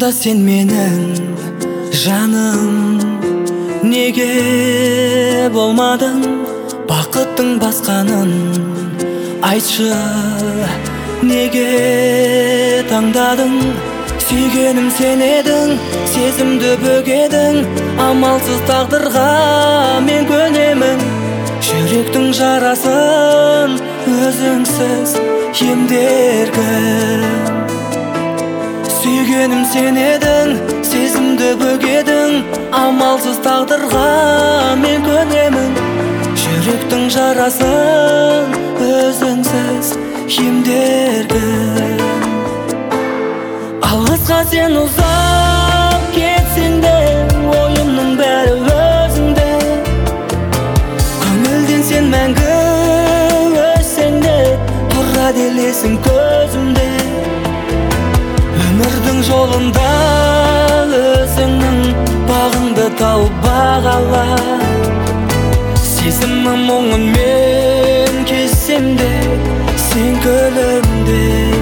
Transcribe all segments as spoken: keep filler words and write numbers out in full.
Сонда сен менің жаным, неге болмадың бақыттың басқанын айтшы, неге таңдадың? Сүйгенім сен едің, сезімді бөгедің, амалсыз тағдырға мен көнемін. Жүректің жарасын өзіңсіз емдергін. Сүйгенім сен едің, сезімді бөгедің, амалсыз тағдырға мен көнемін. Жүректің жарасын өзіңсіз емдергін. Алысқа сен ұзап кетсең де, ойымның бәрі өзіңде. Көңілден сен мәңгі өссең де, тұрады елесің көзімде. Өмірдің жолында өзіңнің бағыңды тауып бағала. Сезімнің мұңын мен кессем де, сен күлімде.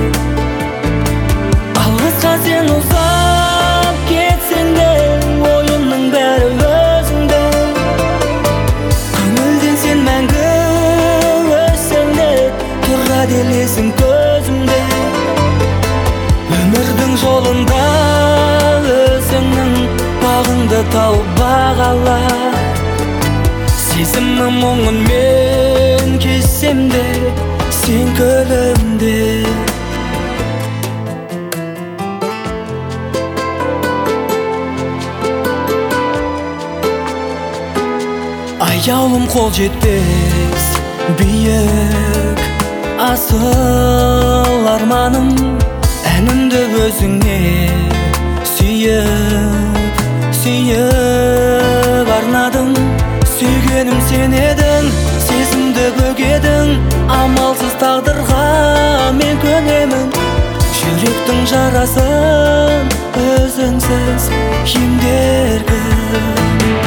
Алысқа сен ұзап кетсең де, ойымның бәрі өзіңде. Көңілден сен мәңгі өссең де, тұрады елесің көзімде. Өмірдің жолында өзіңнің бағыңды тауып бағала. Сезімнің мұңын мен кессем де, сен күлімде. Аяулым қол жетпес биік асыл арманым, әнімді өзіңе сүйіп, сүйіп арнадым. Сүйгенім сен едің, сезімді бөгедің, амалсыз тағдырға мен көнемін. Жүректің жарасын өзіңсіз емдергін.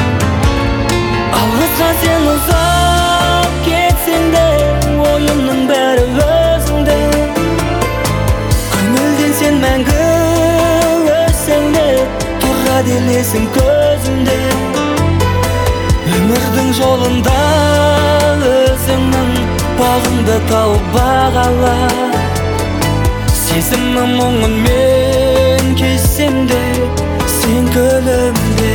Алысқа сен ұзап кетсең де, ойымның бәрі өзіңде. Көңілден сен мәңгі өссең де, тұрады елесің көзімде. Өмірдің жолында өзіңнің бағыңды тауып бағала. Сезімнің мұңын мен кессем де, сен күлімде.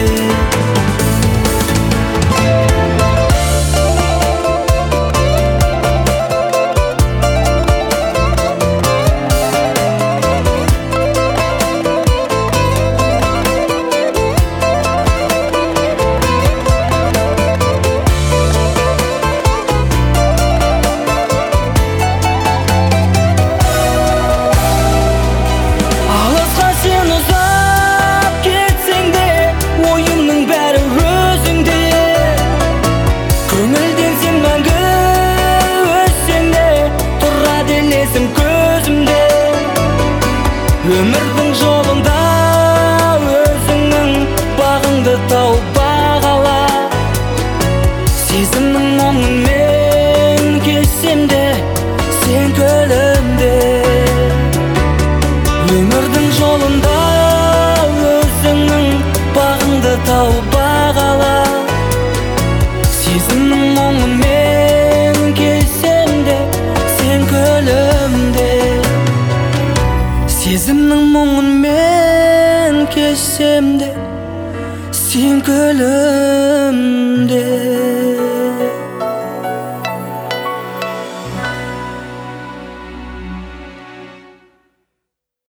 Өмірдің жолында өзіңнің бағыңды тауып бағала. Сезімнің мұңын мен кессем де, сен күлімде. Өмірдің жолында өзіңнің бағыңды тауып бағала. Сезімнің мұңын мен кессем де, сен күлімде. Сезімнің мұңын мен кессем де, сен күлімде.